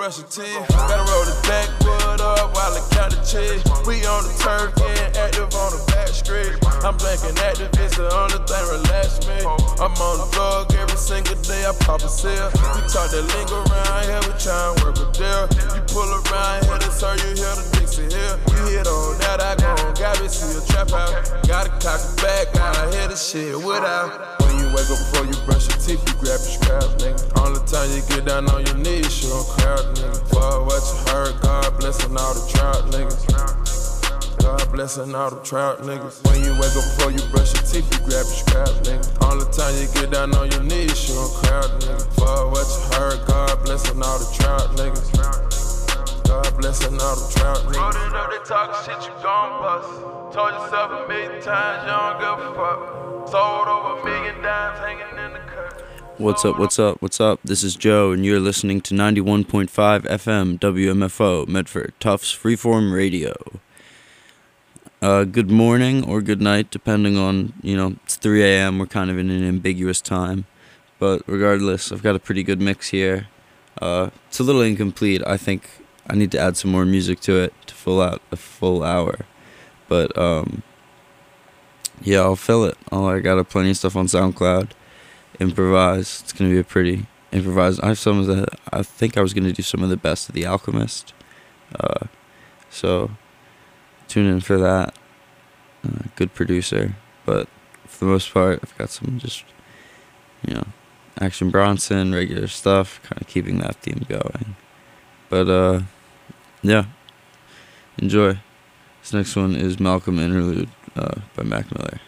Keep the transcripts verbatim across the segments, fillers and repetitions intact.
brush your teeth. Gotta roll the backwood up while I count the cheese. We on the turf, getting active on the back street. I'm drinking active, it's the only thing relax me. I'm on the drug every single day, I pop a seal. We talk that lingo around here, we try and work a deal. You pull around here, that's how you hear the Dixie Hill. You hit on that, I go on, got me see a trap out. Gotta cock it back, gotta hit the shit without. When you wake up before you brush your teeth, you grab your scraps, nigga. Only time you get down on your knees, you don't crowd, nigga. Fuck what you heard, God blessing all the trout niggas. God blessing all the trout niggas. When you wake up before you brush your teeth, you grab your scraps, nigga. Only time you get down on your knees, you don't crowd, nigga. Fuck what you heard, God blessing all the trout niggas. God blessing all the trout niggas. Rolled it up, they talkin' shit, you gon' bust. Told yourself a million times, you don't give a fuck. Sold over a million dimes hanging in the cut. What's up, what's up, what's up? This is Joe, and you're listening to ninety-one point five F M W M F O, Medford, Tufts Freeform Radio. Uh, good morning or good night, depending on, you know, it's three a.m., we're kind of in an ambiguous time. But regardless, I've got a pretty good mix here. Uh, it's a little incomplete. I think I need to add some more music to it to fill out a full hour. But, um, yeah, I'll fill it. Oh, I got a plenty of stuff on SoundCloud. Improvise. It's going to be a pretty improvised. I have some of the, I think I was going to do some of the best of The Alchemist. Uh, so, tune in for that. Uh, good producer. But for the most part, I've got some just, you know, Action Bronson, regular stuff, kind of keeping that theme going. But, uh, yeah, enjoy. This next one is Malcolm Interlude uh, by Mac Miller.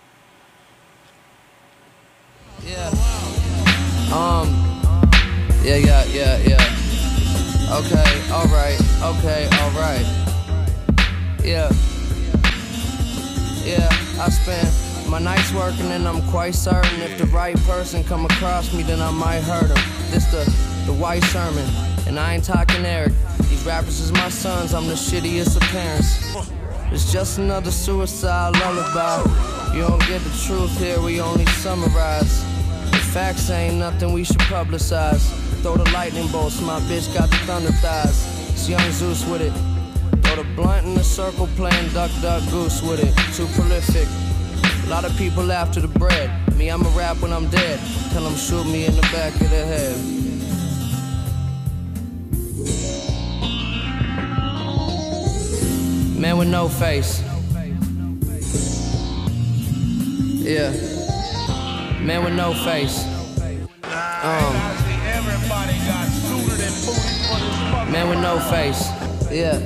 Yeah. Um. Yeah, yeah, yeah, yeah. Okay, alright, okay, alright. Yeah. Yeah, I spent my nights working and I'm quite certain if the right person come across me, then I might hurt him. This the, the white sermon, and I ain't talking Eric. These rappers is my sons, I'm the shittiest of parents. It's just another suicide lullaby. You don't get the truth here, we only summarize. The facts ain't nothing we should publicize. Throw the lightning bolts, my bitch got the thunder thighs. It's young Zeus with it. Throw the blunt in the circle, playing duck, duck, goose with it. Too prolific. A lot of people after the bread. Me, I'ma rap when I'm dead. Tell them shoot me in the back of the head. Man with no face. Yeah. Man with no face. Um. Man with no face. Yeah.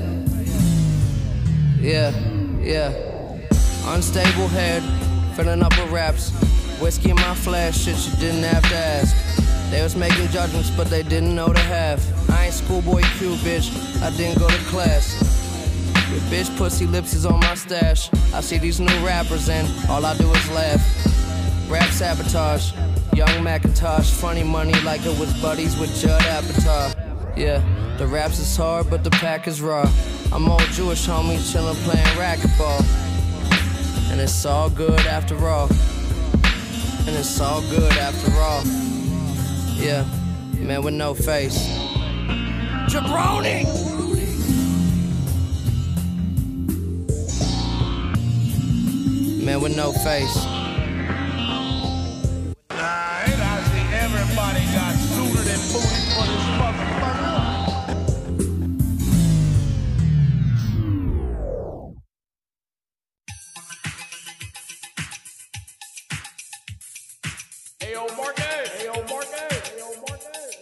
Yeah. Yeah. Unstable head. Filling up with raps. Whiskey in my flash. Shit you didn't have to ask. They was making judgments, but they didn't know to have. I ain't schoolboy Q, bitch. I didn't go to class. Your bitch pussy lips is on my stash. I see these new rappers and all I do is laugh. Rap sabotage, young Macintosh. Funny money like it was buddies with Judd Apatow. Yeah, the raps is hard but the pack is raw. I'm all Jewish homies chillin' playing racquetball. And it's all good after all. And it's all good after all. Yeah, man with no face. Jabroni! Man with no face. Nah, ain't I see everybody got suited and booted for this motherfucker. Hey, yo, Marquez. Hey, yo, Marquez. Hey, yo, Marquez.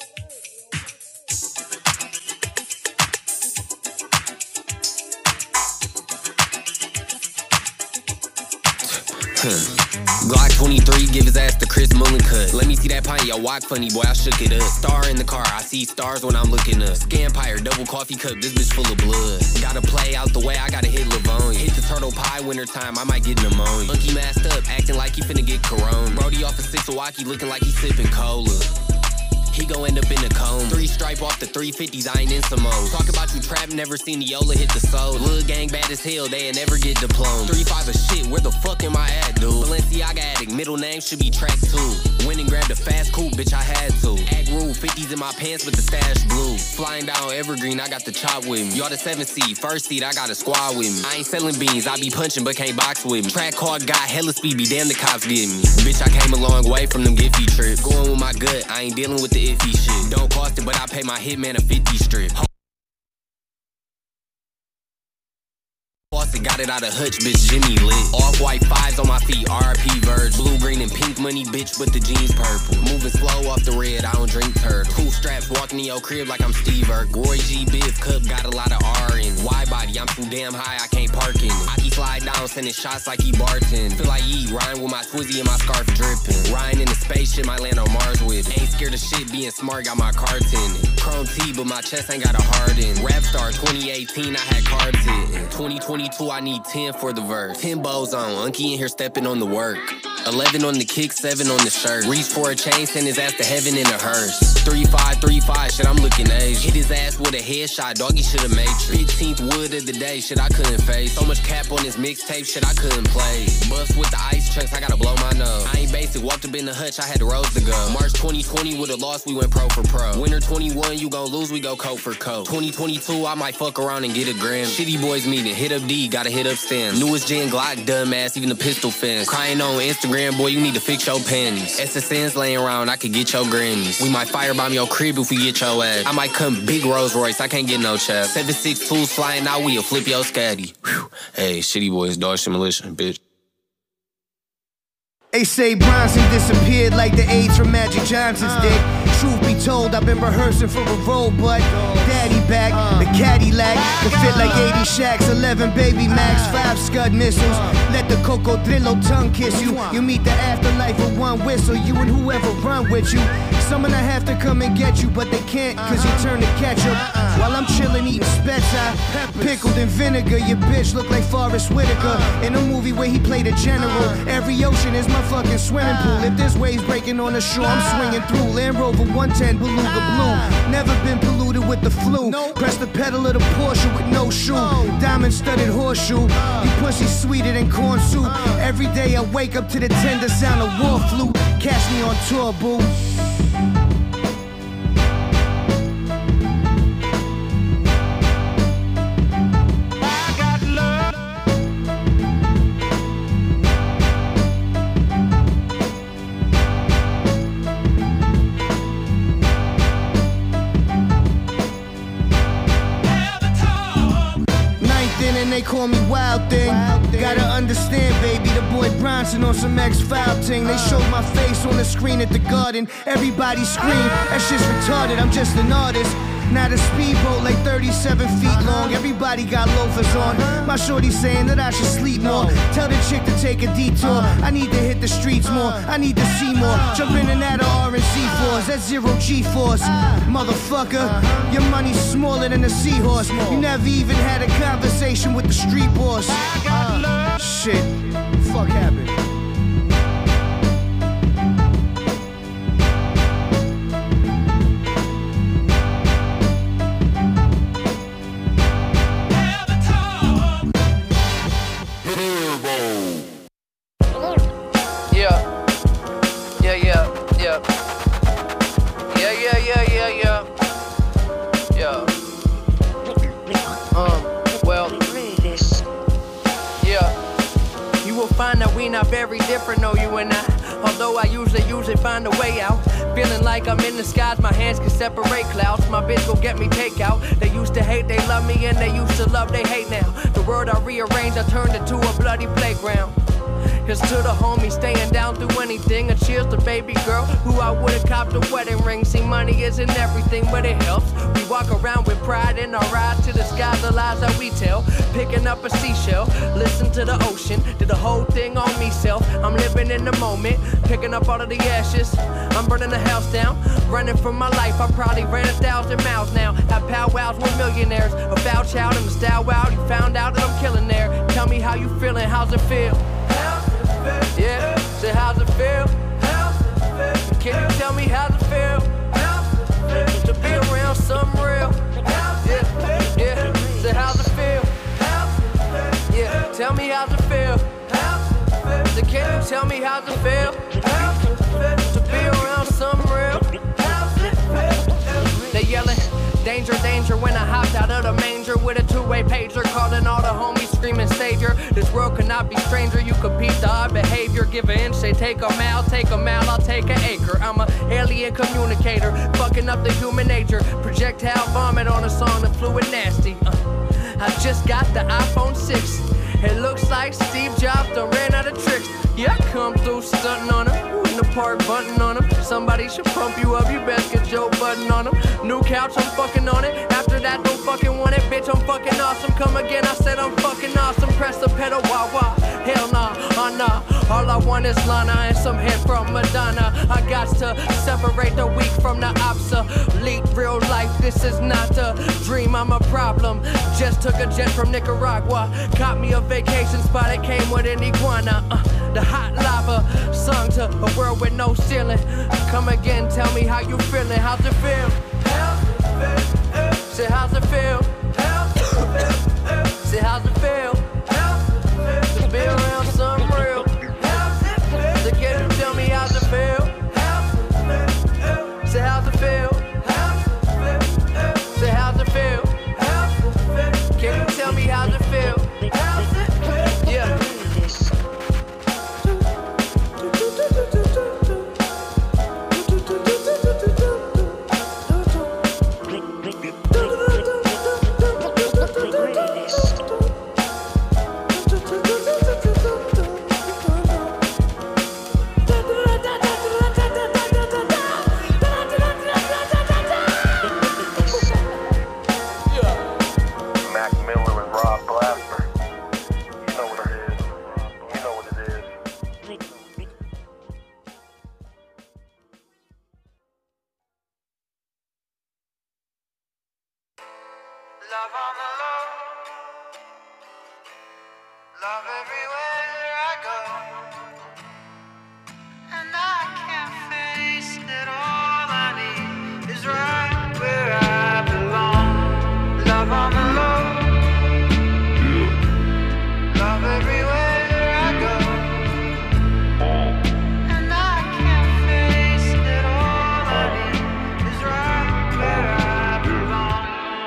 Glock twenty-three, give his ass the Chris Mullin cut. Let me see that pint, yo, walk funny, boy, I shook it up. Star in the car, I see stars when I'm looking up. Scampire, double coffee cup, this bitch full of blood. Gotta play out the way, I gotta hit Livonia. Hit the turtle pie winter time, I might get pneumonia. Monkey masked up, acting like he finna get corona. Brody off of six Milwaukee, looking like he sipping cola. He gon' end up in the cone. Three stripe off the three fifties, I ain't in Simone. Talk about you trap, never seen Neola hit the soul. Lil' gang bad as hell, they ain't never get diplomed. Three five of shit, where the fuck am I at, dude? Balenciaga addict, middle name should be track two. Went and grabbed a fast coupe, bitch, I had to. Act rule, fifty He's in my pants with the stash blue. Flying down Evergreen, I got the chop with me. Y'all the seven seed, first seed, I got a squad with me. I ain't selling beans, I be punching but can't box with me. Track car got hella speed, be damn the cops get me. Bitch, I came a long way from them Giphy trips. Going with my gut, I ain't dealing with the iffy shit. Don't cost it, but I pay my hitman a fifty strip. Got it out of Hutch, bitch, Jimmy lit. Off-white fives on my feet, R I P Verge. Blue, green, and pink money, bitch, with the jeans purple. Moving slow off the red, I don't drink turtle. Cool straps, walking in your crib like I'm Steve Urk. Roy G, Biv Cup, got a lot of R in. Wide body, I'm too damn high, I can't park in it. I keep slide down, sending shots like he bartend. Feel like E, Ryan with my Twizzy and my scarf dripping. Ryan in the spaceship, might land on Mars with it. Ain't scared of shit, being smart, got my cards in it. Chrome T, but my chest ain't got a hard in. Rap star twenty eighteen, I had cards in. twenty twenty-two, I need ten for the verse. ten bows on, Unky in here stepping on the work. eleven on the kick, seven on the shirt. Reach for a chain, send his ass to heaven in a hearse. three five, three five, shit, I'm looking Asian. Hit his ass with a headshot, doggy should've made you. fifteenth wood of the day, shit, I couldn't face. So much cap on this mixtape, shit, I couldn't play. Buffs with the ice chunks, I gotta blow my nose. I ain't basic, walked up in the hutch, I had the rose to go. March twenty twenty with a loss, we went pro for pro. Winter twenty-one, you gon' lose, we go coat for coat. twenty twenty-two, I might fuck around and get a gram. Shitty boys meeting, hit up D, gotta hit up Stan. Newest gen Glock, dumbass, even the pistol fence. Crying on Instagram, boy, you need to fix your panties. S S N's laying around, I could get your grannies. We might firebomb your crib if we get your ass. I might come big Rolls Royce, I can't get no chap. seven six twos flying out, we'll flip your scatty. Whew. Hey, shitty boys, dog shit militia, bitch. They say Bronson disappeared like the AIDS from Magic Johnson's uh, dick. Truth be told, I've been rehearsing for a role, but Daddy back, uh, the Cadillac can fit like eighty shacks, eleven baby Max, five Scud missiles. Let the cocodrilo tongue kiss you. You meet the afterlife with one whistle. You and whoever run with you. Someone I have to come and get you, but they can't, cause you turn to ketchup. While I'm chillin' eating Spezza, pickled in vinegar. Your bitch look like Forrest Whitaker in a movie where he played a general. Every ocean is my fucking swimming pool. If there's waves breaking on the shore, I'm swinging through. Land Rover one ten Beluga Blue. Never been polluted with the flu. Press the pedal of the Porsche with no shoe. Diamond studded horseshoe. You pussy sweeter than corn soup. Every day I wake up to the tender sound of war flute. Catch me on tour, boo. They call me Wild Thing. Wild thing. Gotta understand, baby, the boy Bronson on some X-File ting. They showed my face on the screen at the Garden. Everybody scream, that shit's retarded, I'm just an artist. Not a speedboat like thirty-seven feet long. Everybody got loafers on. My shorty saying that I should sleep more. Tell the chick to take a detour. I need to hit the streets more. I need to see more. Jump in and out of R and C fours. That's zero G-force. Motherfucker, your money's smaller than a seahorse. You never even had a conversation with the street boss. Shit, fuck happened? Not very different, no, you and I. Although I usually, usually find a way out. Feeling like I'm in the skies, my hands can separate clouds. My bitch gon' get me takeout. They used to hate, they love me, and they used to love, they hate now. The world I rearranged, I turned into a bloody playground. Here's to the homies staying down through anything. And cheers to baby girl who I would've copped a wedding ring. See, money isn't everything, but it helps. We walk around with pride in our eyes to the skies, the lies that we tell. Picking up a seashell, listen to the ocean. Did the whole thing on me self. I'm living in the moment, picking up all of the ashes. I'm burning the house down, running for my life. I probably ran a thousand miles now. Have powwows with millionaires. A foul child in the style wow. You found out that I'm killing there. Tell me how you feeling, how's it feel? Yeah, say how's it feel? Can you tell me how's it feel? To be around something real. Yeah, yeah, say how's it feel? Yeah, tell me how's it feel? So can you tell me how's it feel? To be around something real. when I hopped out of the manger with a two-way pager, calling all the homies, screaming savior. This world cannot be stranger. You could beat the odd behavior. Give an inch, say take a mile, take a mile, I'll take an acre. I'm a alien communicator, fucking up the human nature. Projectile vomit on a song that fluid nasty. Uh, I just got the iPhone six. It looks like Steve Jobs done ran out of tricks. Yeah, I come through stunting on him, in the park button on him. Somebody should pump you up, you best get Joe Budden on him. New couch, I'm fucking on it. After that, don't fucking want it, bitch, I'm fucking awesome. Come again, I said I'm fucking awesome. Press the pedal, wah wah. Hell nah, uh nah. All I want is Lana and some head from Madonna. I got to separate the weak from the obsolete. Real life, this is not a dream, I'm a problem. Just took a jet from Nicaragua. Caught me a vacation spot, it came with an iguana. Uh, the hot lava, sung to a world with no ceiling. Come again, tell me how you feeling. How's it feel? Say how's it feel? Say how's it feel? To be around something real. So can you tell me how's it feel? Say how's it feel? Say how's it feel? Can you tell me how's it feel? Yeah. Love on the low, love everywhere I go, and I can't face it. All I need is right where I belong. Love on the low, love everywhere I go, and I can't face it. All I need is right where I belong.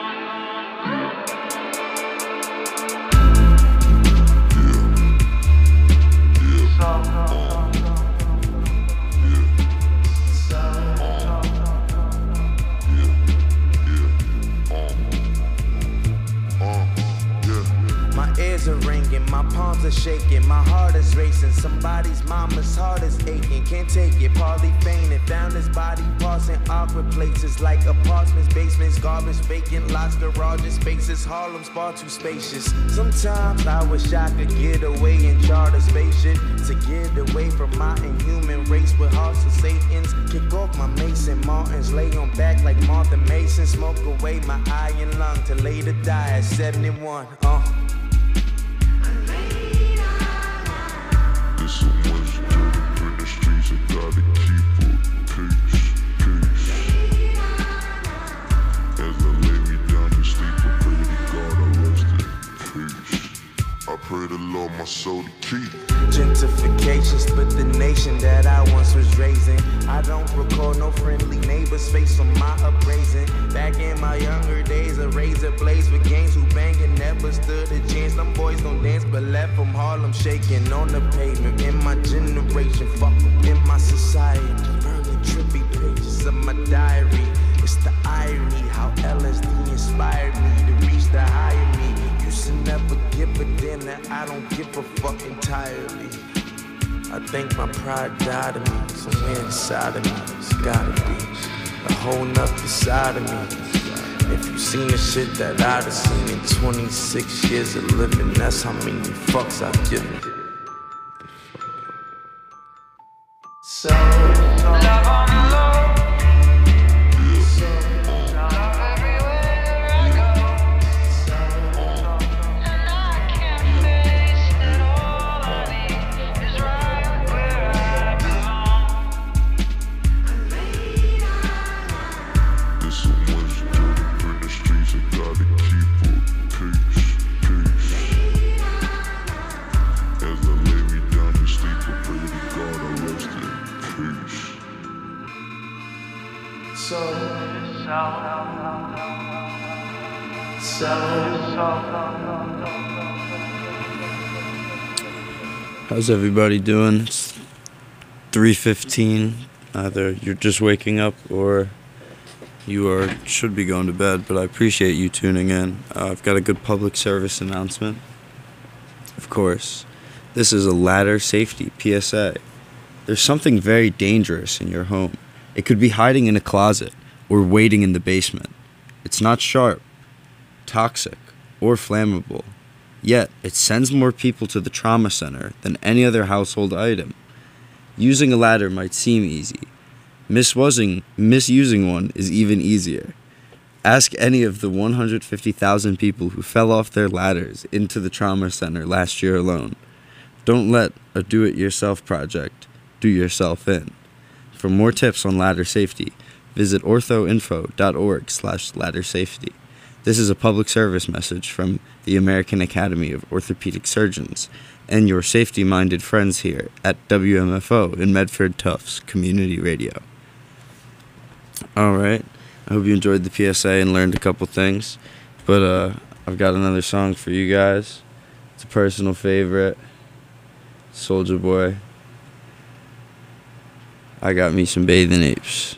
Are ringing, my palms are shaking, my heart is racing. Somebody's mama's heart is aching, can't take it. Partly fainted, found his body parts in awkward places like apartments, basements, garbage, vacant lots, garages, spaces. Harlem's far too spacious. Sometimes I wish I could get away and chart a spaceship to get away from my inhuman race with hearts of Satans. Kick off my Mason Martins, lay on back like Martha Mason. Smoke away my iron lung to later die at seventy-one. Uh. So much dirt in the streets, I gotta keep a pace, pace. As I lay me down to sleep, I pray to God I rest in peace. I pray the Lord my soul to keep. Gentrification split the nation that I once was raising. I don't recall no friendly neighbors face on my upraising. Back in my younger days, a razor blades with gangs who banging never stood a chance. Them boys gon' dance but left from Harlem shaking on the pavement. In my generation, fuck up in my society. Early trippy pages of my diary. It's the irony how L S D inspired me to reach the higher me. Used to never give a damn that I don't give a fuck entirely. I think my pride died of me, somewhere inside of me. It's gotta be a whole nother side of me. If you seen the shit that I'd have seen in twenty-six years of living, that's how many fucks I've given. So, love on the low. So, so, How's everybody doing? It's three fifteen. Either you're just waking up or you are should be going to bed, but I appreciate you tuning in. Uh, I've got a good public service announcement. Of course, this is a ladder safety P S A. There's something very dangerous in your home. It could be hiding in a closet or waiting in the basement. It's not sharp, toxic, or flammable. Yet, it sends more people to the trauma center than any other household item. Using a ladder might seem easy. Misusing, misusing one is even easier. Ask any of the one hundred fifty thousand people who fell off their ladders into the trauma center last year alone. Don't let a do-it-yourself project do yourself in. For more tips on ladder safety, visit orthoinfo.org slash ladder safety. This is a public service message from the American Academy of Orthopedic Surgeons and your safety-minded friends here at W M F O in Medford Tufts Community Radio. Alright, I hope you enjoyed the P S A and learned a couple things, but uh, I've got another song for you guys. It's a personal favorite, Soulja Boy. I got me some bathing apes.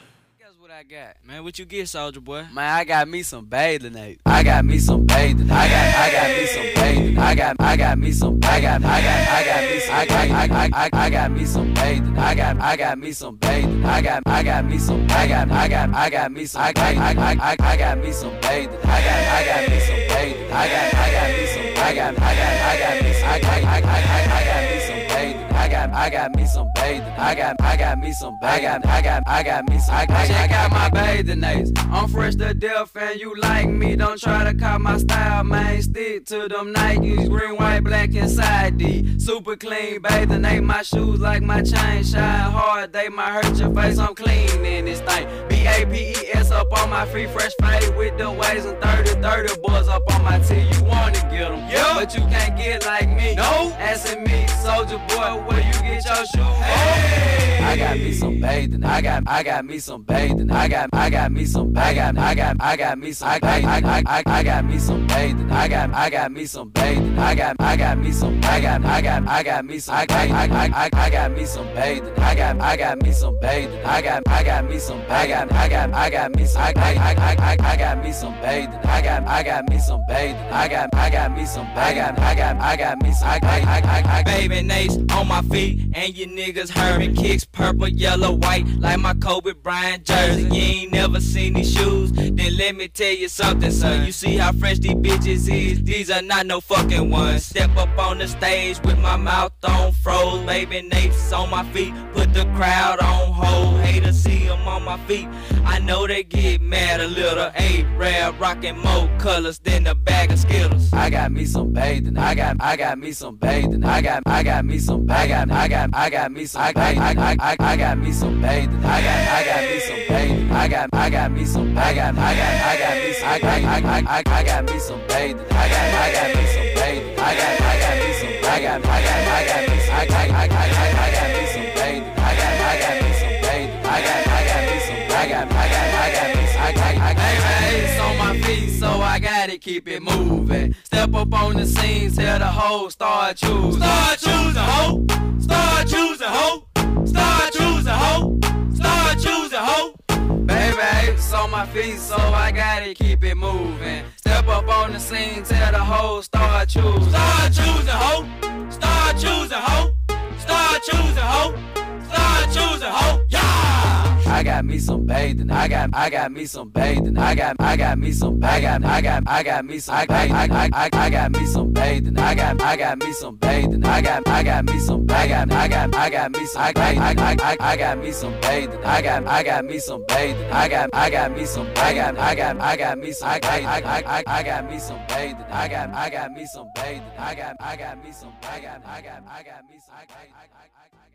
Man, what you get, Soulja Boy? Man, I got me some bathing apes. I got me some bathing. I got, I got me some bathing. I got, I got me some. I got, I got, I got me some. I got, I, I, I got me some bathing. I got, I got me some bathing. I got, I got me some. I got, I got, I got me some. I got, I, I, I got me some bathing. I got, I got me some bathing. I got, I got me some. I got, I got, I got me some. I got, I, I, I got me some bathing. I got, I got me some bathing. I got, I got me some. I got, I got, I got me some. I got, check out my bathing apes. I'm fresh to death and you like me. Don't try to cop my style, man. Stick to them Nikes, green, white, black, and side D. Super clean bathing ape. My shoes like my chain shine hard. They might hurt your face. I'm clean in this thing. B A P E S up on my feet, fresh fade with the waves and thirty thirty boys up on my tee. You wanna get them, yeah, but you can't get like me. No, asking me, Soulja Boy, where you get your shoes? Hey. I got me some bathing. I got, I got me some bathing. I got, I got me some. I got, I got, I got me some. I, I, I, I, I got me some bathing. I got, I got me some bathing. I got, I got me some. I got, I got, I got me some. I, I, I, I, I got me some bathing. I got, I got me some bathing. I got, I got me some. I got, I got, I got me some. I, I, I, I, I got me some bathing. I got, I got me some bathing. I got, I got me some. I got, I got, I got me some. I, I, I, I, baby Nace on my feet and you niggas heard me. Kicks purple, yellow, white like my Kobe Bryant jersey. You ain't never seen these shoes. Then let me tell you something, son. You see how fresh these bitches is? These are not no fucking ones. Step up on the stage with my mouth on froze. Baby Nate's on my feet, put the crowd on hold. Hate to see them on my feet. I know they get mad a little. Ain't rare, rockin' more colors than a bag of Skittles. I got me some bathing. I got, I got me some bathing. I got, I got me some. I got, I got, I got me some. I, I, I, I, I got me some bathing. I got, I got me some bathing. I got, I got me some. I got, I got, I got me some. I, I, I, I, I got me some bathing. I got, I got me some bathing. I got, I got me some. I got, I got, I got me some. I, I, I, I, I got me some bathing. I got, I got me some bathing. I got, I got me some. I got, I got, I got me some. I, I, I, hey, it's on my feet, so I gotta keep it moving. Step up on the scene, tell the hoe start choosing. Start choosing, hoe. Start choosing, hoe. Start choosing, hoe. Start choosing, hoe. Baby, it's on my feet, so I gotta keep it moving. Step up on the scene, tell the hoe start choosing. Start choosing, hoe. Start choosing, hoe. Start choosing, hoe. Start choosing, hoe. Yeah! I got me some bathing. I got, I got me some bathing. I got, I got me some. I got, I got, I got me some. I, I, I, I, I got me some bathing. I got, I got me some bathing. I got, I got me some. I got, I got, I got me some. I, I, I, I, I got me some bathing. I got, I got me some bathing. I got, I got me some. I got, I got, I got me some. I, I, I, I, I got me some bathing. I got, I got me some bathing. I got, I got me some. I got, I got, I got me some. I, I, I, I, I got.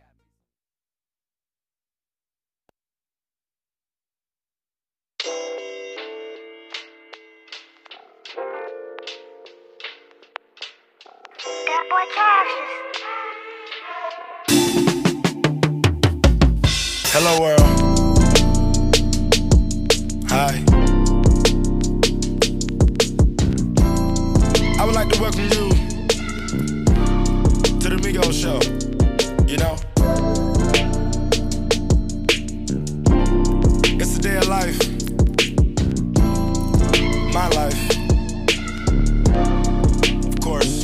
That boy Cassius. Hello world. Hi. life, my life, of course.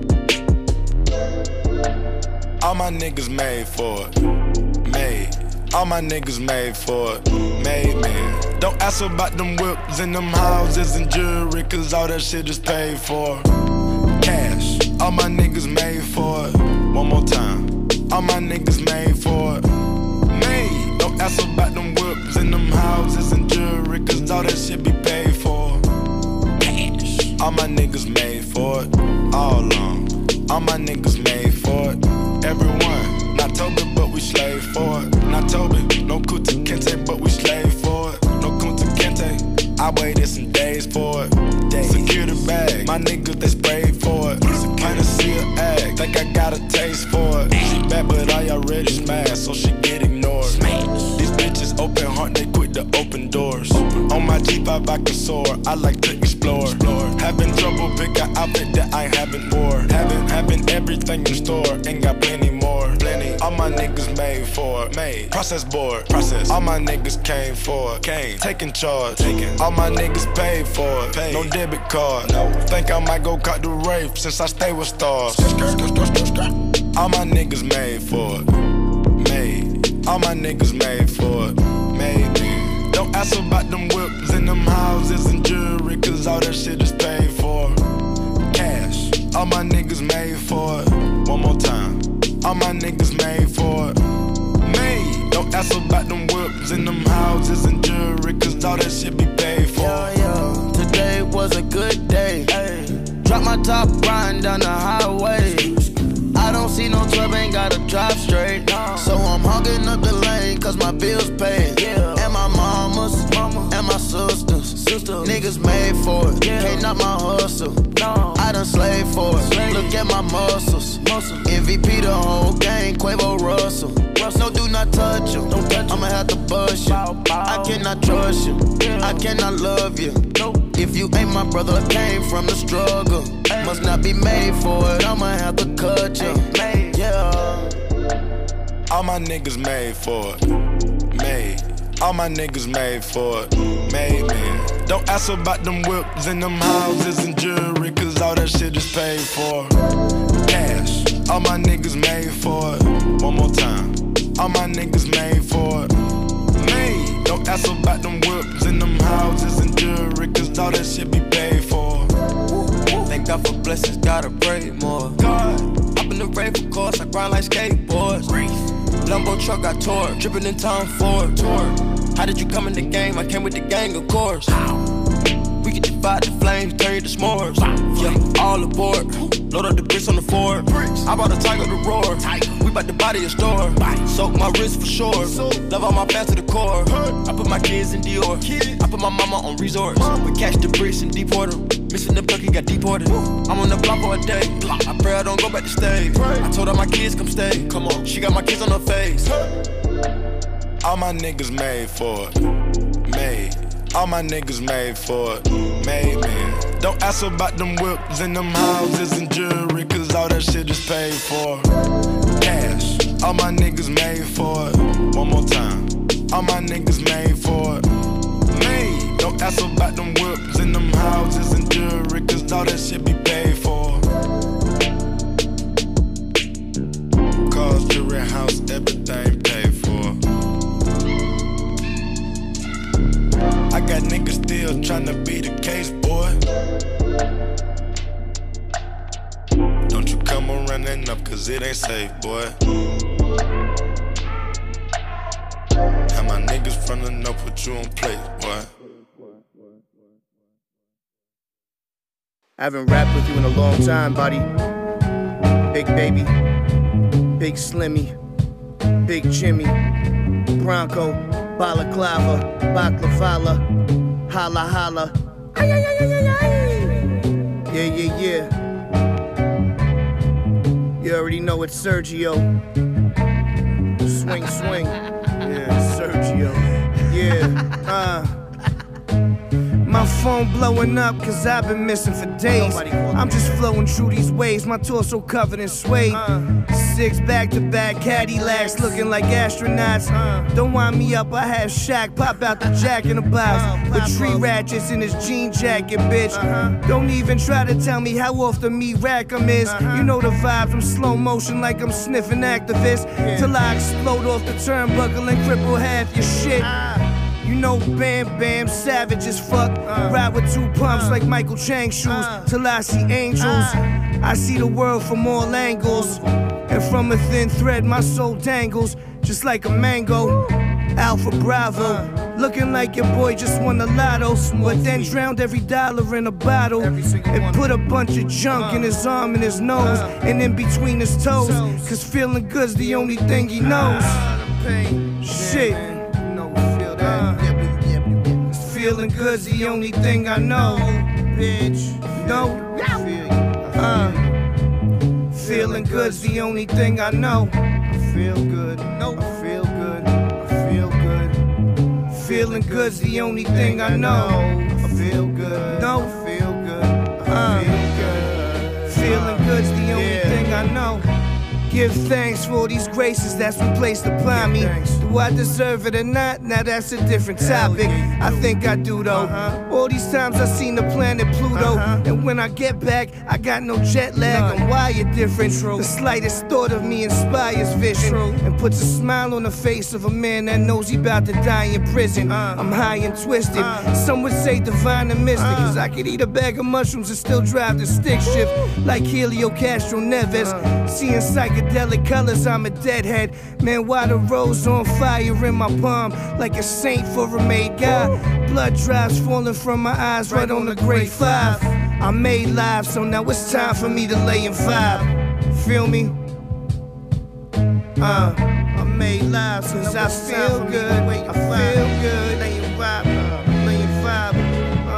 All my niggas made for it, made. All my niggas made for it, made, man. Don't ask about them whips and them houses and jewelry, cause all that shit is paid for. Cash, all my niggas made for it. One more time, all my niggas made for it, made. Don't ask about them whips and them houses and jewelry, cause all that shit be paid for. Cash, all my niggas made for it, all along. All my niggas made for it, everyone. Not Toby, but we slave for it. Not Toby, no Kunta Kinte, but we slave for it. No Kunta Kinte, I waited some days for it. Secure the bag, my niggas they sprayed for it. Kinda see her act, think I got a taste for it. She bad, but I already smashed, so she get ignored. These bitches open heart, they quick to open doors. On my G five I can soar, I like to explore. Having trouble pick an outfit that I haven't wore. Having, having everything in store, ain't got plenty more. Plenty. All my niggas made for it, made. Process board, process. All my niggas came for it, came. Taking charge, taking. All my niggas paid for it, paid. No debit card, no. Think I might go cut the rave since I stay with stars. All my niggas made for it, made. All my niggas made for it, made, man. Don't ask about them whips and them houses and jewelry, cause all that shit is paid for. Cash, all my niggas made for it. One more time, all my niggas made for it, made. Don't ask about them whips and them houses and jewelry, cause all that shit be paid for. Yo, yo, today was a good day. Ay. Drop my top, riding down the highway. I don't see no twelve, ain't gotta drive straight. So I'm hogging up the lane, cause my bills paid. Yeah. And my mamas, mama, and my sisters. Sister. Niggas made for it, yeah. Can't knock my hustle. No. I done slaved for it, slave. Look at my muscles. Muscle. M V P the whole gang, Quavo Russell. No, do not touch you. Don't touch I'ma have to bust you. Bow, bow. I cannot trust you. Yeah. I cannot love you. Nope. If you ain't my brother, I came from the struggle. Ay. Must not be made for it. I'ma have to cut you. Ay. Yeah. All my niggas made for it, made. All my niggas made for it, made, man. Don't ask about them whips and them houses and jewelry, cause all that shit is paid for. Cash, all my niggas made for it. One more time, all my niggas made for it, made. Don't ask about them whips and them houses and jewelry, cause all that shit be paid for. Thank God for blessings, gotta pray more. God, up in the rave, of course, I grind like skateboards. Lambo truck got tore, dripping in Tom Ford. Tour. How did you come in the game? I came with the gang, of course. We can divide the flames, turn you to s'mores. Yeah, all aboard. Load up the bricks on the Ford. I bought a tiger to roar. We bout to body a store. Soak my wrist for sure. Love all my fans to the core. I put my kids in Dior. I put my mama on resorts. We catch the bricks and deport them. Missing the bucket, got deported. I'm on the block for a day. I pray I don't go back to stage. I told all my kids come stay. Come on, she got my kids on her face. All my niggas made for it, made. All my niggas made for it, made, man. Don't ask about them whips and them houses and jewelry, cause all that shit is paid for. Cash, all my niggas made for it. One more time, all my niggas made for it, made. Don't ask about them whips and them houses and jewelry, cause all that shit be paid for. Cars, jewelry, house, everything paid for. I got niggas still tryna be the case, boy. Don't you come around up, cause it ain't safe, boy. Have my niggas frontin' up, put you on plate, boy. I haven't rapped with you in a long time, buddy. Big Baby, Big Slimmy, Big Jimmy, Bronco, Balaclava, Baklavala, Holla Holla. Ay, ay, ay, ay, ay. Yeah, yeah, yeah. You already know it's Sergio. Swing, swing. Yeah, Sergio. Yeah, uh. My phone blowing up cause I've been missing for days. I'm just flowing through these waves, my torso covered in suede. Six back-to-back Cadillacs looking like astronauts. Don't wind me up, I had Shaq pop out the jack in the box with tree ratchets in his jean jacket, bitch. Don't even try to tell me how off the meat rack I'm is. You know the vibe from slow motion like I'm sniffing activists. Till I explode off the turnbuckle and cripple half your shit. You know Bam Bam, savage as fuck. Ride with two pumps like Michael Chang shoes. Till I see angels. I see the world from all angles. And from a thin thread my soul dangles. Just like a mango. Alpha Bravo. Looking like your boy just won the lotto. But then drowned every dollar in a bottle. And put a bunch of junk in his arm and his nose. And in between his toes. Cause feeling good's the only thing he knows. Shit. Feeling good's the only thing I know, bitch. No, uh, feeling good's the only thing I know. I feel good, no, I feel good, I feel good. Feeling good's the only thing I know. I feel good, no, I feel good, I feel good. Feeling good's the only thing I know. Give thanks for all these graces that's been placed upon me. Do I deserve it or not? Now that's a different topic. I think I do though. All these times I seen the planet Pluto. And when I get back, I got no jet lag. I'm wired different. The slightest thought of me inspires vision. And puts a smile on the face of a man that knows he about to die in prison. I'm high and twisted. Some would say divine and mystic. Cause I could eat a bag of mushrooms and still drive the stick shift. Like Helio Castro Neves. Seeing psychedelic colors, I'm a deadhead. Man, why the rose on fire in my palm? Like a saint for a made guy. Blood drops falling from my eyes right on the grade five. I made live, so now it's time for me to lay in vibe. Feel me? Uh, I made live cause I feel good. I feel good. Lay in vibe. Lay in vibe.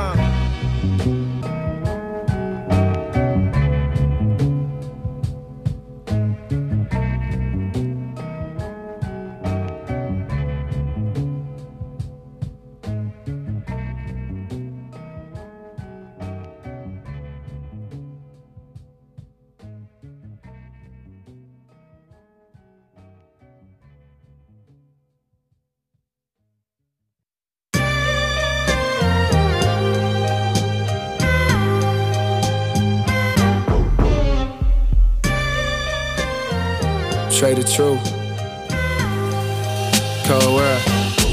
Trade the truth. Cold world.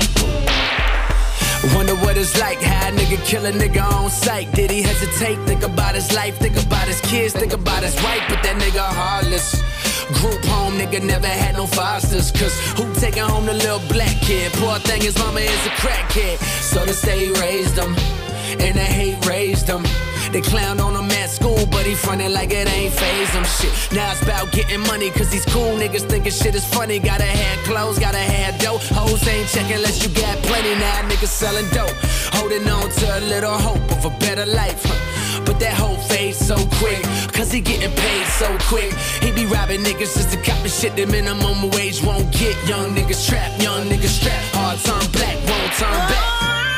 Wonder what it's like, how a nigga kill a nigga on sight. Did he hesitate? Think about his life, think about his kids, think about his wife, but that nigga heartless. Group home, nigga never had no fosters. Cause who taking home the little black kid? Poor thing, his mama is a crackhead. So the state raised him, and the hate raised him. They clown on him at school, but he frontin' like it ain't phased him. Shit, now it's about getting money, cause these cool niggas thinking shit is funny. Gotta have clothes, gotta have dough. Hoes ain't checking unless you got plenty. Now niggas selling dope, holding on to a little hope of a better life, huh? But that hope fades so quick, cause he getting paid so quick. He be robbing niggas just to copy shit the minimum wage won't get. Young niggas trapped, young niggas strapped. Hard turn black, won't turn back.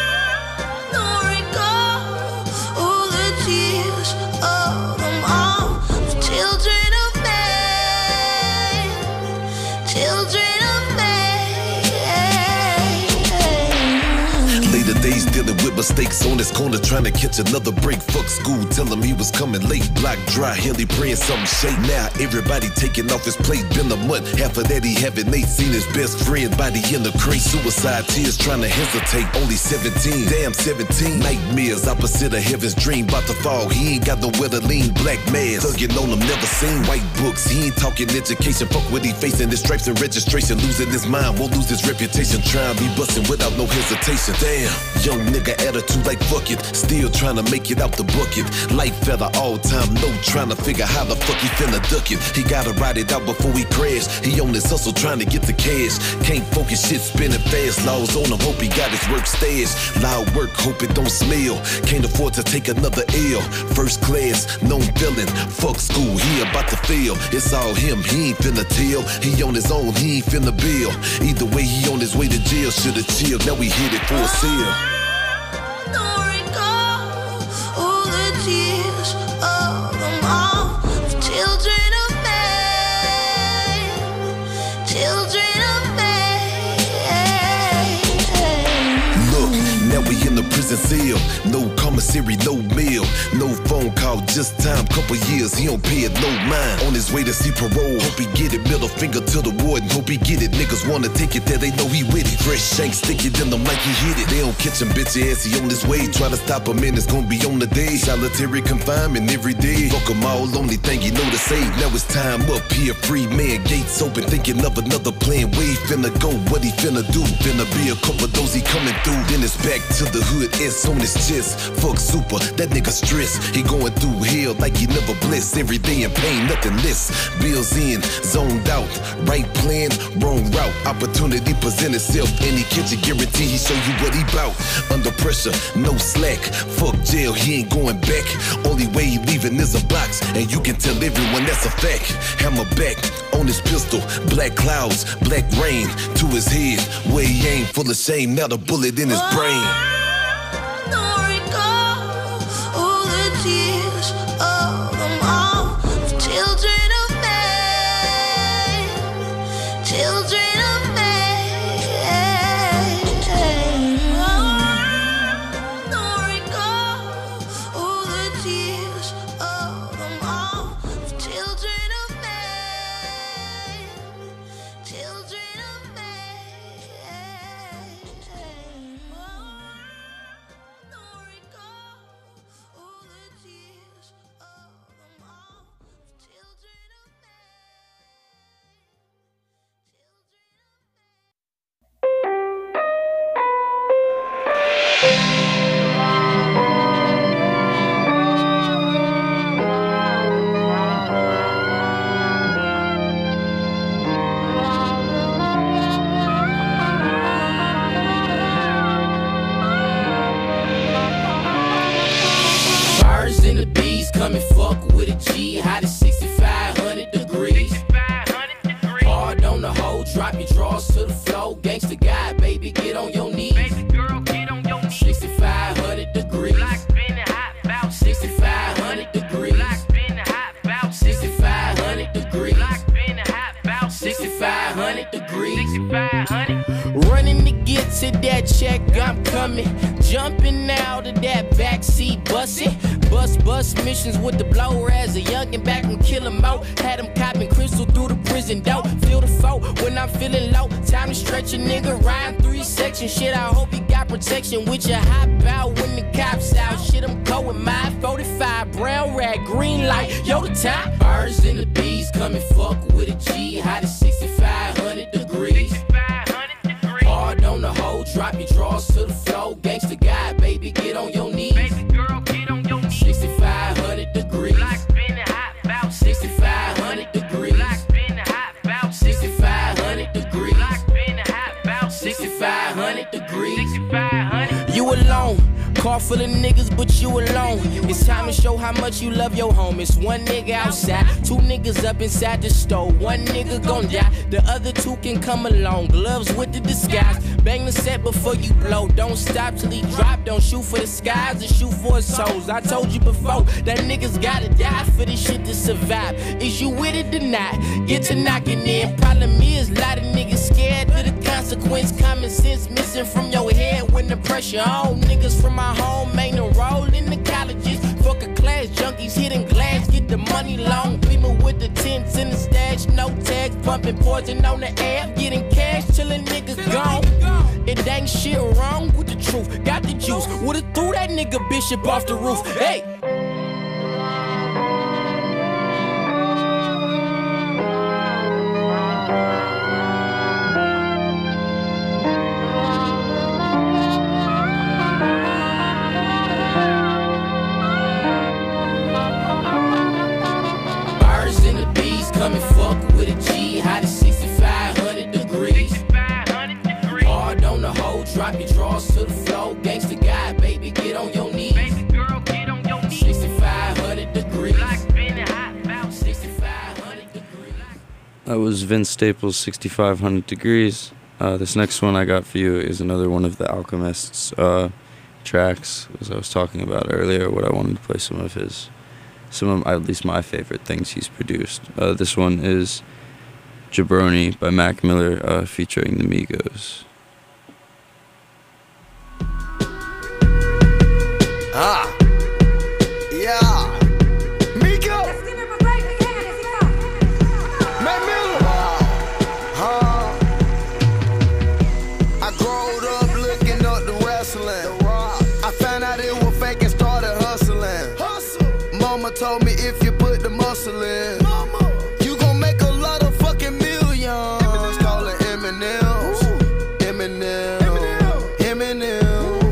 Days dealing with mistakes on his corner, trying to catch another break. Fuck school, tell him he was coming late. Block dry, Henley praying something shake. Now everybody taking off his plate. Been a month, half of that he haven't ate. Seen his best friend body in the crate. Suicide tears, trying to hesitate. Only seventeen, damn seventeen. Nightmares opposite of heaven's dream. About to fall, he ain't got nowhere to lean. Black mask, thugging on him, never seen. White books, he ain't talking education. Fuck what he facing, his stripes and registration. Losing his mind, won't lose his reputation. Trying to be busting without no hesitation. Damn. Young nigga attitude like fuck it. Still trying to make it out the bucket. Life at an all-time low. Trying to figure how the fuck he finna duck it. He gotta ride it out before he crash. He on his hustle trying to get the cash. Can't focus, shit spinning fast. Laws on him, hope he got his work stashed. Loud work, hope it don't smell. Can't afford to take another L. First class, known villain. Fuck school, he about to fail. It's all him, he ain't finna tell. He on his own, he ain't finna bail. Either way, he on his way to jail. Should've chilled, now we hit it for a sale. Don't recall tears of them all, the children of man, children of man. Look, now we in the prison cell. No commissary, no mail, no phone call, just time. Couple years, he don't pay it, no mind. On his way to see parole, hope he get it. Middle finger to the warden, hope he get it. Niggas wanna take it there, they know he with it. Fresh shank, stick it in them like he hit it. They don't catch him, bitch ass, he on his way. Try to stop him, and it's gonna be on the day. Solitary confinement every day. Fuck him all, only thing you know to say. Now it's time up here, free man, gates open. Thinking of another plan, where he finna go, what he finna do. Finna be a couple of those he coming through. Then it's back to the hood, S on his chest. Fuck super, that nigga stress. He going through hell like he never blessed. Every day in pain, nothing less. Bills in, zoned out. Right plan, wrong route. Opportunity present itself. Any catch a guarantee he show you what he bout. Under pressure, no slack. Fuck jail, he ain't going back. Only way he leaving is a box. And you can tell everyone that's a fact. Hammer back on his pistol. Black clouds, black rain to his head. Where he ain't full of shame. Now the bullet in his brain. Tears of them all, the children of man, children of man. Don't recall all the tears of them all, the children of man, children of man. Don't recall all the tears of them all, the children of Birds and the bees come and fuck with a G. Hot as sixty-five hundred degrees. Hard on the hoe, drop your drawers to the floor. Gangsta guy, baby, get on your knees. sixty-five hundred degrees. sixty-five hundred degrees. sixty-five hundred degrees. sixty-five hundred degrees. Running to get to that check, I'm coming. Jumping out of that backseat, bussin'. Bus bus missions with the blower as a youngin' back when Killer Mo had him copping crystal through the prison door. Feel the foe when I'm feeling low. Time to stretch a nigga, ride three sections. Shit, I hope you got protection with your hop out when the cops out. Shit, I'm going my forty-five, brown rag, green light. Yo, the top. Birds and the bees come and fuck with a G. Hot as sixty-five hundred degrees. Hard on the hoe, drop your drawers to the floor. Gangsta guy, baby, get on your knees. sixty-five hundred degrees. sixty-five hundred degrees. sixty-five hundred degrees. sixty-five hundred degrees. You alone. Car full of niggas, but you alone. It's time to show how much you love your home. It's one nigga outside, two niggas up inside the store. One nigga gon' die, the other two can come along. Gloves with the disguise. Bang the set before you blow. Don't stop till he drop. Don't shoot for the skies or shoot for his souls. I told you before that niggas gotta die for this shit to survive. Is you with it or not? Get to knocking in. Problem is, a lot of niggas scared of the consequence. Common sense missing from your head when the pressure on. Niggas from my home ain't enrolled in the colleges. Fuck a class, junkies hitting glass, get the money long. Beamer with the tents in the stash, no tags, pumping poison on the air, getting cash till a nigga gone. It ain't shit wrong with the truth. Got the juice, would've threw that nigga Bishop off the roof. Hey. Come and fuck with a G, hot as sixty-five hundred degrees. Hard on the hoe, drop your drawers to the floor. Gangsta guy, baby, get on your knees. sixty-five hundred degrees. sixty-five hundred degrees. That was Vince Staples' sixty-five hundred degrees. Uh, this next one I got for you is another one of the Alchemists. Uh, tracks, as I was talking about earlier, what I wanted to play some of his, some of at least my favorite things he's produced. Uh, this one is Jabroni by Mac Miller, uh, featuring the Migos. Ah, yeah, Miko, Mac Miller. Huh? I growed up looking up the wrestling. I found out it was fake and started hustling. Mama told me if you put the muscle in, you gon' make a lot of fucking millions. Call it Eminem, Eminem, Eminem.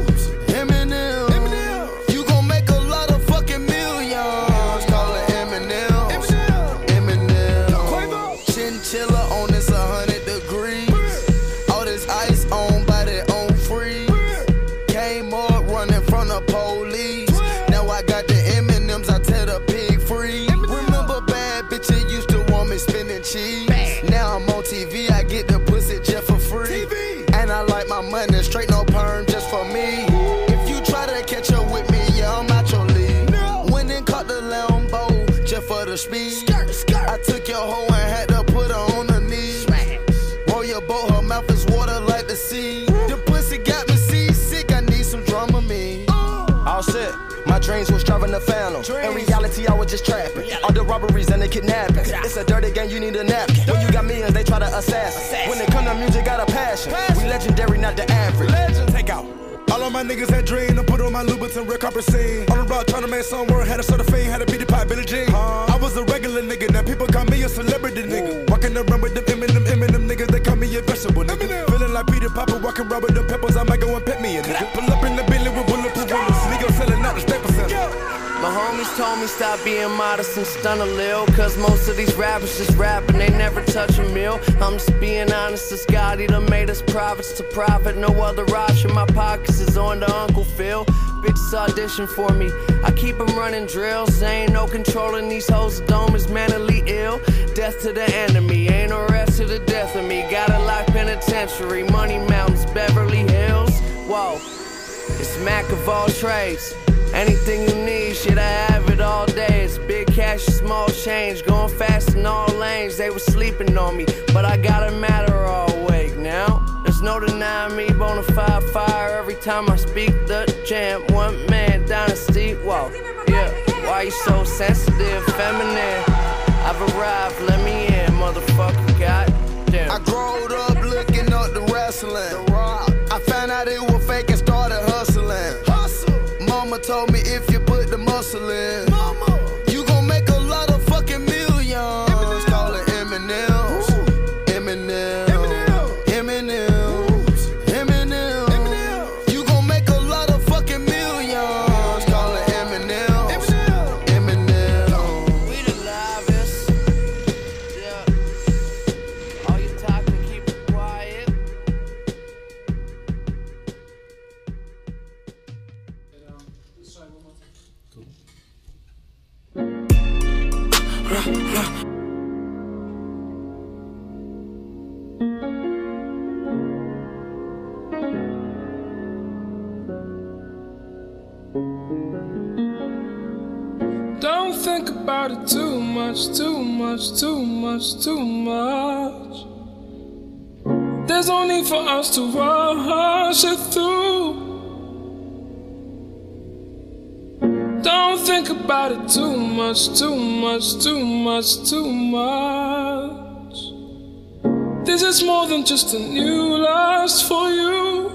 Now I'm on T V, I get the pussy just for free. And I like my money straight, no perm, just for me. If you try to catch up with me, yeah, I'm out your league. Went and caught the Lambo just for the speed. I took your hoe and had to put her on her knees. Roll your boat, her mouth is water like the sea. The pussy got me seasick, I need some drama me. All set. My dreams was driving the phantom. In reality, I was just trapping. All the robberies and the kidnapping. It's a dirty game, you need a napkin. When you got millions, they try to assassin. When it come to music, got a passion. We legendary, not the average. Take out. All of my niggas had dream, I put on my Louboutin, red carpet scene. On the road trying to make some word, had a sort of fame, had a beat the pie, Billie Jean. Uh, I was a regular nigga, now people call me a celebrity nigga. Walking around with them Eminem, Eminem niggas, they call me a vegetable nigga. Eminem. Feeling like Peter Piper, walking around with them peppers, I might go and pet me a nigga. Pull up in the Bentley with bulletproof windows, nigga selling out the Staples Center. My homies told me stop being modest and stun a lil, cause most of these rappers just rap and they never touch a meal. I'm just being honest, as God, he done made us prophets to profit. No other option, my pockets is on to Uncle Phil. Bitches audition for me, I keep them running drills. Ain't no controlling these hoes, the dome is mentally ill. Death to the enemy, ain't no rest to the death of me. Got a lock penitentiary, Money Mountains, Beverly Hills. Whoa, it's Mac of all trades. Anything you need, shit, I have it all day. It's big cash, small change, going fast in all lanes. They was sleeping on me, but I got a matter all awake now. There's no denying me, bonafide fire every time I speak the jam. One man dynasty, whoa, yeah. Why you so sensitive, feminine? I've arrived, let me in, motherfucker, goddamn. I growed up looking up the wrestling. I found out it was fake and started hustling. Mama told me if you put the muscle in, Mama, you gon' make a lot of fucking millions. Call it Eminem, Eminem, Eminem, Eminem. You gon' make a lot of fucking millions. Call it Eminem, Eminem. We the livest, yeah. All you talking, keep it quiet. Don't think about it too much, too much, too much, too much. There's no need for us to rush it through. Don't think about it too much, too much, too much, too much. This is more than just a new lust for you.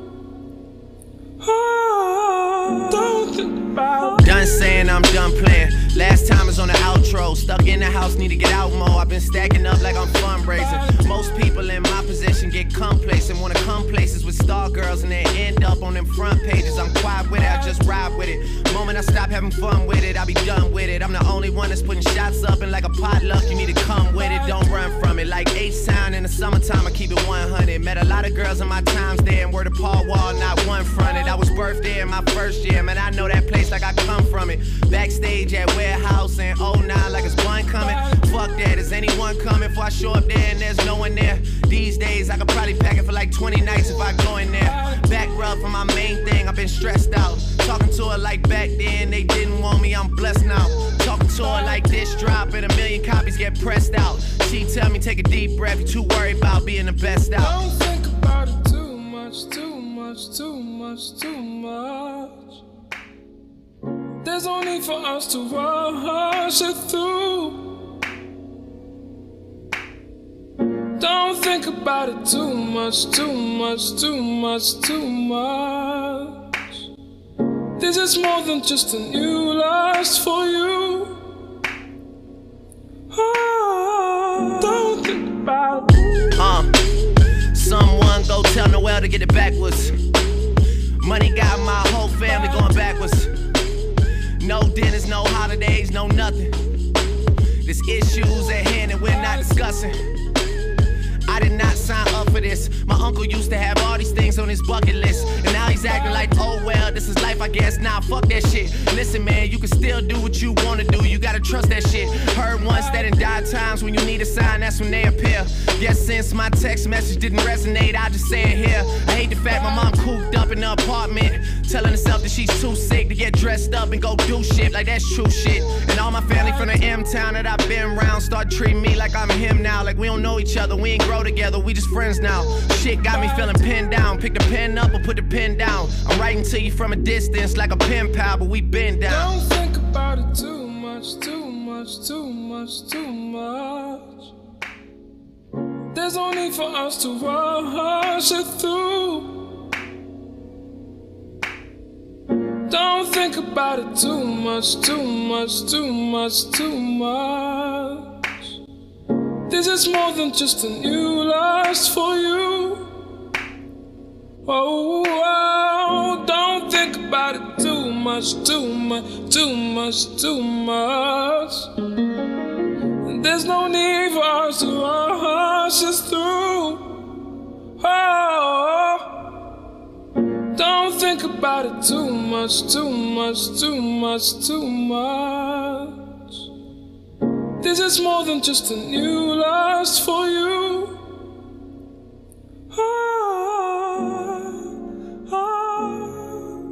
Oh, don't think about it. Done saying I'm done playing. Last time is on the outro. Stuck in the house, need to get out more. I've been stacking up like I'm fundraising. Most people in my position get complacent, wanna come places with star girls and then end up on them front pages. I'm quiet with it, I just ride with it. Moment I stop stop having fun with it, I'll be done with it. I'm the only one that's putting shots up, and like a potluck, you need to come with it. Don't run from it. Like H-Town in the summertime, I keep it one hundred. Met a lot of girls in my times there, and word to Paul Wall, not one fronted. I was birthed there in my first year, man, I know that place like I come from it. Backstage at Warehouse and oh nine, like it's one coming. Fuck that, is anyone coming? Before I show up there and there's no one there. These days, I could probably pack it for like twenty nights if I go in there. Back rub for my main thing, I've been stressed out. Talking to her like back then, they didn't want me, I'm blessed now. Talking to her like this drop and a million copies get pressed out. She tell me take a deep breath, you too worried about being the best out. Don't think about it too much, too much, too much, too much. There's no need for us to rush it through. Don't think about it too much, too much, too much, too much. This is more than just a new lust for you. Oh, don't think about it. Uh, someone go tell Noel to get it backwards. Money got my whole family going backwards. No dinners, no holidays, no nothing. There's issues at hand and we're not discussing. I did not sign up for this. My uncle used to have all these things on his bucket list, and now he's acting like, oh well, this is life I guess. Nah, fuck that shit. Listen man, you can still do what you wanna do, you gotta trust that shit. Heard once that in dire times when you need a sign, that's when they appear. Guess since my text message didn't resonate, I just say it here. I hate the fact my mom cooped up in the apartment, telling herself that she's too sick to get dressed up and go do shit like that's true shit. And all my family from the M-town that I've been around start treating me like I'm him now. Like we don't know each other, we ain't grow together, we just friends now. Shit got me feeling pinned down. Pick the pen up or put the pen down. I'm writing to you from a distance like a pen pal, but we been down. Don't think about it too much, too much, too much, too much. There's no need for us to rush it through. Don't think about it too much, too much, too much, too much. This is more than just a new lust for you. Oh, oh, don't think about it too much, too much, too much, too much. There's no need for us to rush this through. Oh, don't think about it too much, too much, too much, too much. This is more than just a new lust for you. Oh, oh.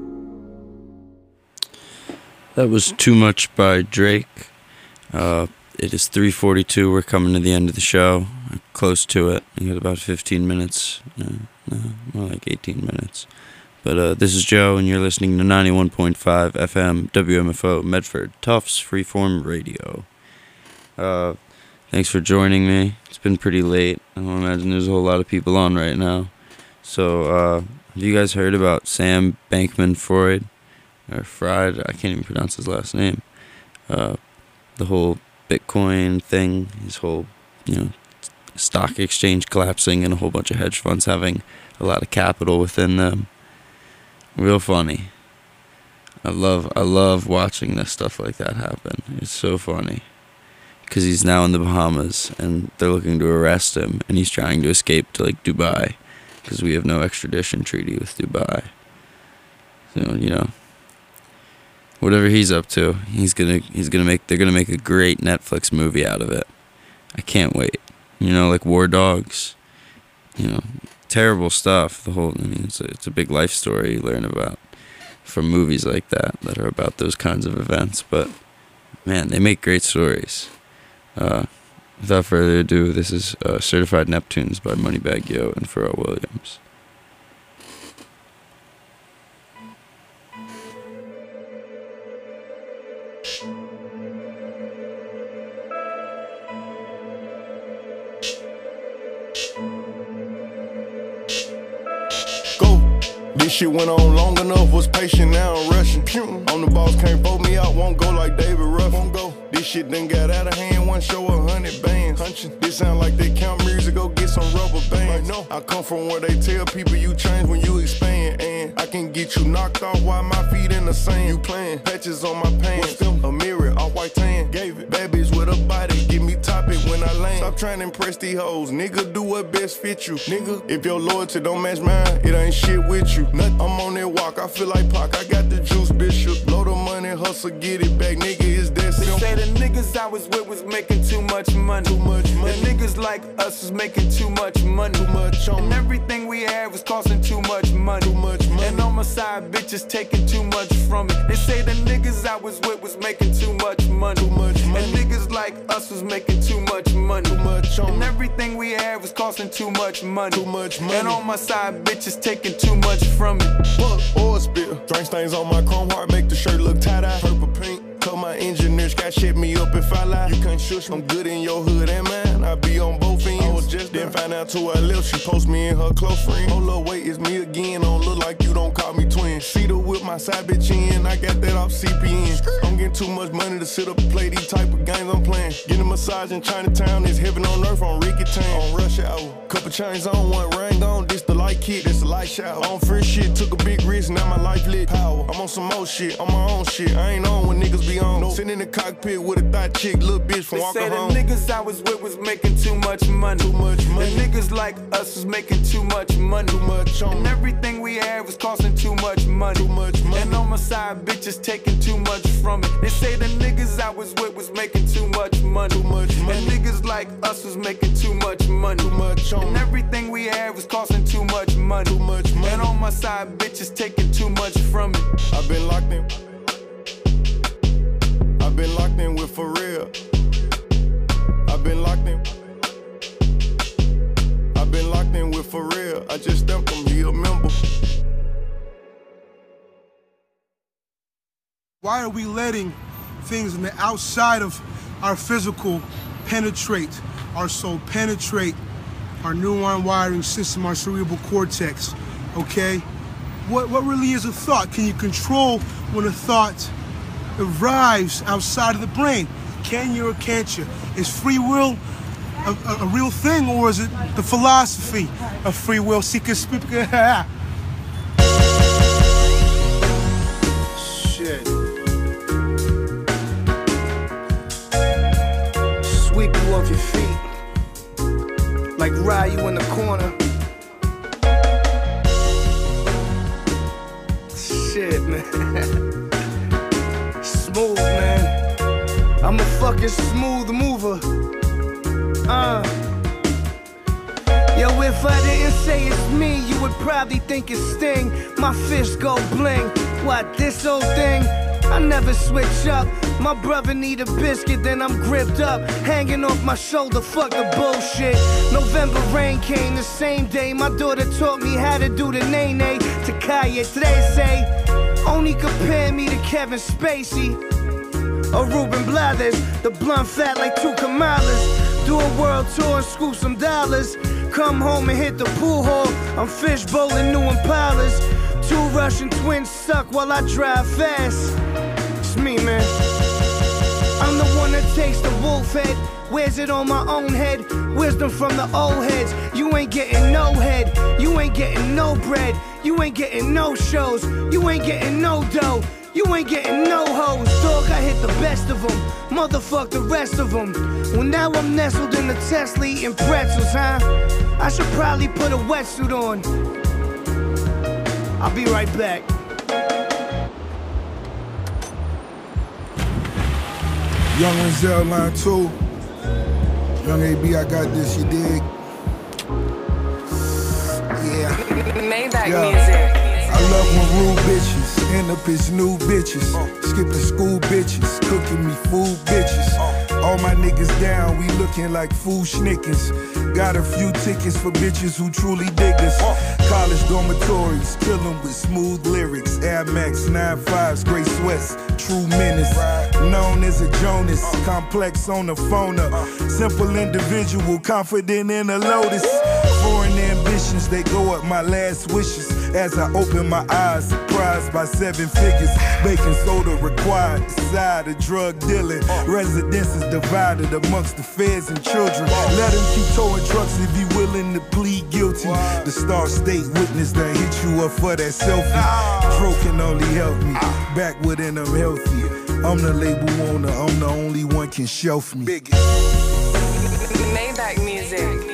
That was Too Much by Drake. Uh, it is three forty-two. We're coming to the end of the show. Close to it. We got about fifteen minutes. Uh, no, more like eighteen minutes. But uh, this is Joe, and you're listening to ninety-one point five F M W M F O Medford, Tufts Freeform Radio. Uh, thanks for joining me. It's been pretty late. I don't imagine there's a whole lot of people on right now. So, uh, have you guys heard about Sam Bankman-Fried? Or Fried? I can't even pronounce his last name. Uh, the whole Bitcoin thing, his whole, you know, stock exchange collapsing and a whole bunch of hedge funds having a lot of capital within them. Real funny. I love, I love watching this stuff like that happen. It's so funny. Because he's now in the Bahamas, and they're looking to arrest him, and he's trying to escape to, like, Dubai, because we have no extradition treaty with Dubai. So, you know, whatever he's up to, he's gonna, he's gonna make, they're gonna make a great Netflix movie out of it. I can't wait. You know, like War Dogs, you know, terrible stuff. The whole, I mean, it's a, it's a big life story you learn about from movies like that, that are about those kinds of events, but, man, they make great stories. Uh, without further ado, this is uh, Certified Neptunes by Moneybagg Yo and Pharrell Williams. This shit went on long enough, was patient, now I'm rushing. On the boss, can't vote me out, won't go like David Ruffin. Won't go. This shit done got out of hand, one show a hundred bands. Hunchin'. This sound like they count music, go get some rubber bands. No. I come from where they tell people you change when you expand, and I can get you knocked off while my feet in in the sand. You playing patches on my pants. A mirror, all white tan. Gave it. Bad bitch with a body. Give me topic when I land. Stop trying to impress these hoes. Nigga, do what best fit you. Nigga, if your loyalty don't match mine, it ain't shit with you. Nothing. I'm on that walk. I feel like Pac. I got the juice, Bishop. Blow the money, hustle, get it back. Nigga, is that simple? They say the niggas I was with was making too much money. Too much money. The niggas like us was making too much money. Too much on. And everything we had was costing too much money. Too much money. And on my side, bitches taking too much from it. They say the niggas I was with was making too much money. Too much money. And niggas like us was making too much money. Too much on. And everything we had was costing too much money. Too much money. And on my side, bitches taking too much from it. Fuck oil spill. Drink stains on my chrome heart, make the shirt look tie-dye. Purple paint. Tell my engineers, got shit me up if I lie. You can't shush, I'm good in your hood and mine. I be on both ends. I was just then find out to her left, she post me in her close friend. Hold up, wait, it's me again. Don't look like you don't call me twin. See the whip, my side bitch in. I got that off C P N. I'm getting too much money to sit up and play these type of games I'm playing. Getting a massage in Chinatown is heaven on earth on Ricky Town. On Rush Hour. Couple chains on, one ring on. This the light kit, this the light shower. On free shit, took a big risk, now my life lit. Power. I'm on some more shit, on my own shit. I ain't on when niggas be on. No. Sitting in the cockpit with a thought chick, little bitch from they Walker say home. The niggas I was with was making too much money. Too much money. The niggas like us was making too much money. Too much on. And everything we had was costing too much money. Too much money. And on my side, bitches taking too much from it. They say the niggas I was with was making too much money. Too much money. And niggas like us was making too much money. Too much on. And everything we had was costing too much money. Too much money. And on my side, bitches taking too much from it. I've been locked in. I've been locked in with for real. I've been locked in. I've been locked in with for real. I just stepped him, he a member. Why are we letting things on the outside of our physical penetrate our soul, penetrate our neuron wiring system, our cerebral cortex, okay? What, what really is a thought? Can you control when a thought arrives outside of the brain? Can you or can't you? Is free will a, a, a real thing, or is it the philosophy of free will? Seeker, speaker. Shit. Sweep you off your feet, like ride you in the corner. Shit, man. Smooth, man. I'm a fucking smooth mover. Uh. Yo, if I didn't say it's me, you would probably think it's Sting. My fist go bling. What, this old thing? I never switch up. My brother need a biscuit, then I'm gripped up, hanging off my shoulder, fuck the bullshit. November rain came the same day. My daughter taught me how to do the nay-nay to Kaya. Today say, only compare me to Kevin Spacey or Ruben Blathers. The blunt fat like two Kamalas. Do a world tour and scoop some dollars. Come home and hit the pool hall. I'm fish bowling new Impalas. Two Russian twins suck while I drive fast. It's me, man. I'm the one that takes the wolf head, wears it on my own head. Wisdom from the old heads. You ain't getting no head, you ain't getting no bread, you ain't getting no shows, you ain't getting no dough, you ain't getting no hoes. Dog, I hit the best of them, motherfuck the rest of them. Well, now I'm nestled in the Tesla eating pretzels, huh? I should probably put a wetsuit on. I'll be right back. Young Renzel line two. Young A B, I got this, you dig? Yeah. Maybach yeah. music. I love when rude bitches end up as new bitches. Skipping school bitches, cooking me food bitches. All my niggas down, we looking like food schnickers. Got a few tickets for bitches who truly dig us. College dormitories, killin' with smooth lyrics. Air Max nine fives, Gray Sweats, true menace. Known as a Jonas, complex on the phone up. Simple individual, confident in a Lotus. Foreign ambitions, they go up my last wishes. As I open my eyes, surprised by seven figures. Baking soda required, side of drug dealing. Residences divided amongst the feds and children. Let him keep towing trucks if he willing to plead guilty. The Star State witness that hit you up for that selfie. Pro can only help me, back within I'm healthy. I'm the label owner, I'm the only one can shelf me. Maybach music.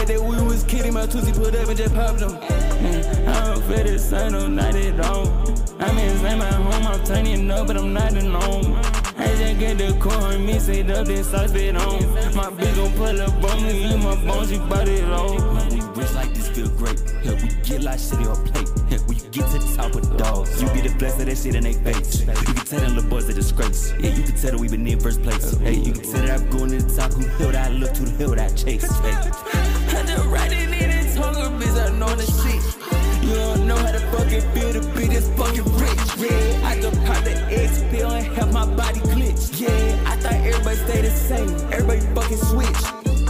Pussy put up and just popped them. I don't feel the sun on night at all. I'm insane at home, I'm turning up, but I'm not alone. I just get the corn, me say up, then sauce it on. My bitch gon' pull up on me, in my bones, you bout it all. Man, we rich like this feel great. Hell, we get like shit on plate. Hell, when you get to the top with the dogs, you be the flex of that shit in they face. You can tell them little boys a disgrace. Yeah, you can tell that we been in first place. Hey, you can tell that I'm going to the top. Who hill that I look to the hill that I chase. Hey. I just riding in this hunger, bitch, I know the shit. You don't know how to fucking feel to be this fucking rich, yeah. I just pop the X pill and have my body glitch, yeah. I thought everybody stay the same, everybody fucking switch.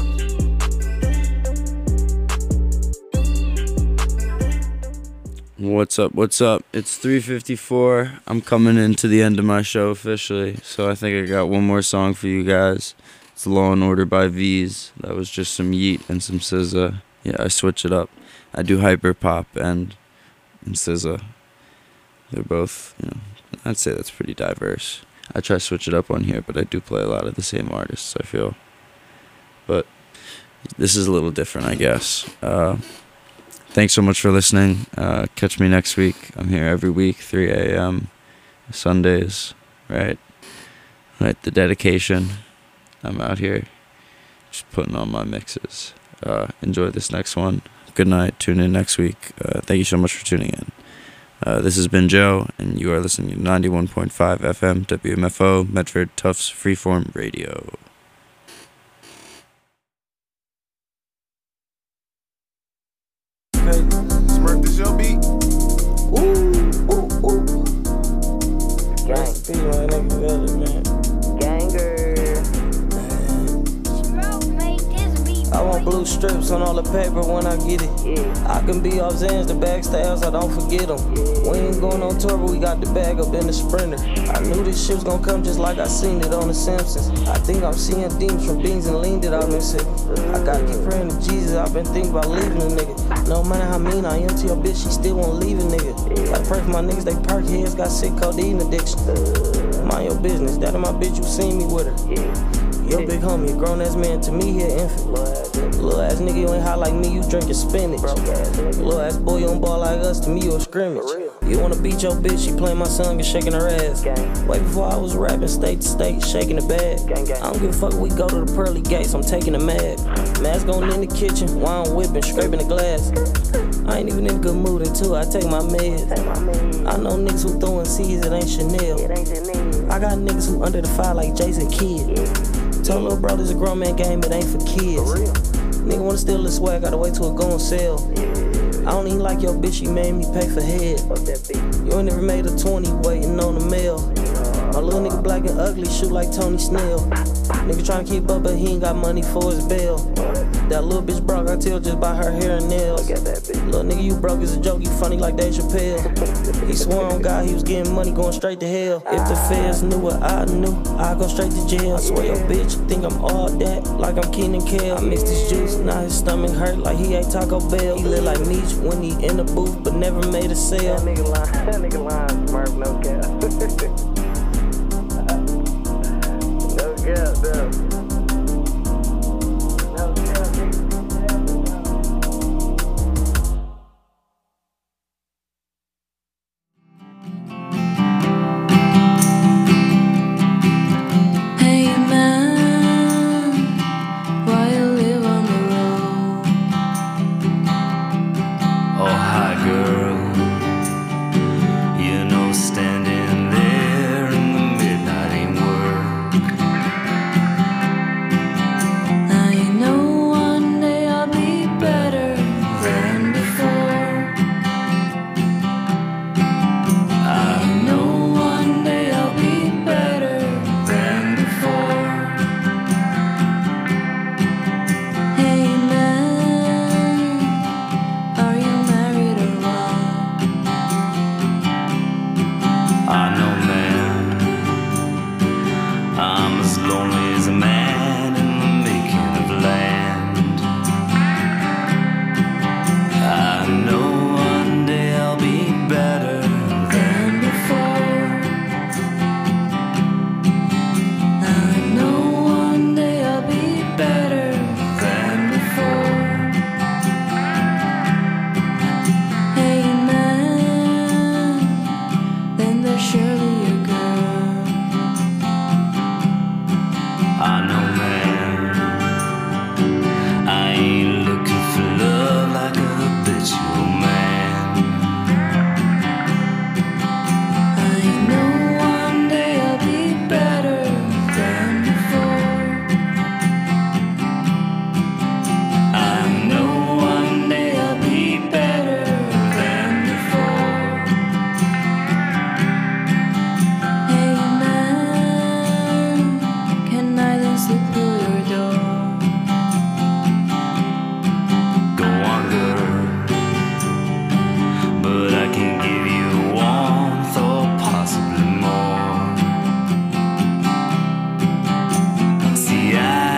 What's up? What's up? It's three fifty-four. I'm coming into the end of my show officially, so I think I got one more song for you guys. It's Law and Order by V's. That was just some Yeet and some S Z A. Yeah, I switch it up. I do hyper pop and and S Z A. They're both, you know, I'd say that's pretty diverse. I try to switch it up on here, but I do play a lot of the same artists, I feel. But this is a little different, I guess. Uh, thanks so much for listening. Uh, catch me next week. I'm here every week, three a.m. Sundays, right? Right, the dedication. I'm out here just putting on my mixes. Uh, enjoy this next one. Good night. Tune in next week. Uh, thank you so much for tuning in. Uh, this has been Joe, and you are listening to ninety-one point five F M W M F O, Medford Tufts Freeform Radio. Smurf, this your beat? Ooh, ooh, ooh. Gang. Speed my nigga together, man. Ganger. I want blue strips on all the paper when I get it. Yeah. I can be off Zans, the bag styles, I don't forget them. Yeah. We ain't going on tour, but we got the bag up in the Sprinter. I knew this shit was gonna come just like I seen it on The Simpsons. I think I'm seeing demons from beans and lean that I've been sipping. I gotta keep praying to Jesus, I've been thinking about leaving a nigga. No matter how mean I am to your bitch, she still won't leave a nigga. Yeah. Like pray for my niggas, they perk heads, got sick codeine addiction. Mind your business, that is my bitch, you seen me with her. Yeah. Yo, big homie, grown ass man, to me, he an infant. Little ass nigga, you ain't hot like me, you drinking spinach. Little ass boy, you don't ball like us, to me, you a scrimmage. You wanna beat your bitch, she playing my song and shaking her ass. Way before I was rapping state to state, shaking the bag. I don't give a fuck, we go to the pearly gates, I'm taking the mag. Mask on in the kitchen, wine whipping, scraping the glass. I ain't even in a good mood until I take my meds. I know niggas who throwing C's, it ain't Chanel. I got niggas who under the fire like Jason Kidd. Tell little bro this a grown man game, it ain't for kids. Nigga wanna steal the swag, gotta wait till it go on sale. I don't even like your bitch, she made me pay for head. You ain't never made a twenty waiting on the mail. My little nigga black and ugly, shoot like Tony Snell. Nigga tryna keep up, but he ain't got money for his bail. That little bitch broke, I tell just by her hair and nails. Little nigga, you broke as a joke, you funny like Dave Chappelle. He swore on God he was getting money, going straight to hell. If the feds knew what I knew, I'd go straight to jail. I swear your bitch think I'm all that, like I'm Keenan Kel. I mixed his juice, now his stomach hurt like he ate Taco Bell. He lit like Meech when he in the booth, but never made a sale. That nigga lying, that nigga lying, Smurf, no cap. No cap, no. Standing there in the midnight ain't work. I know, man.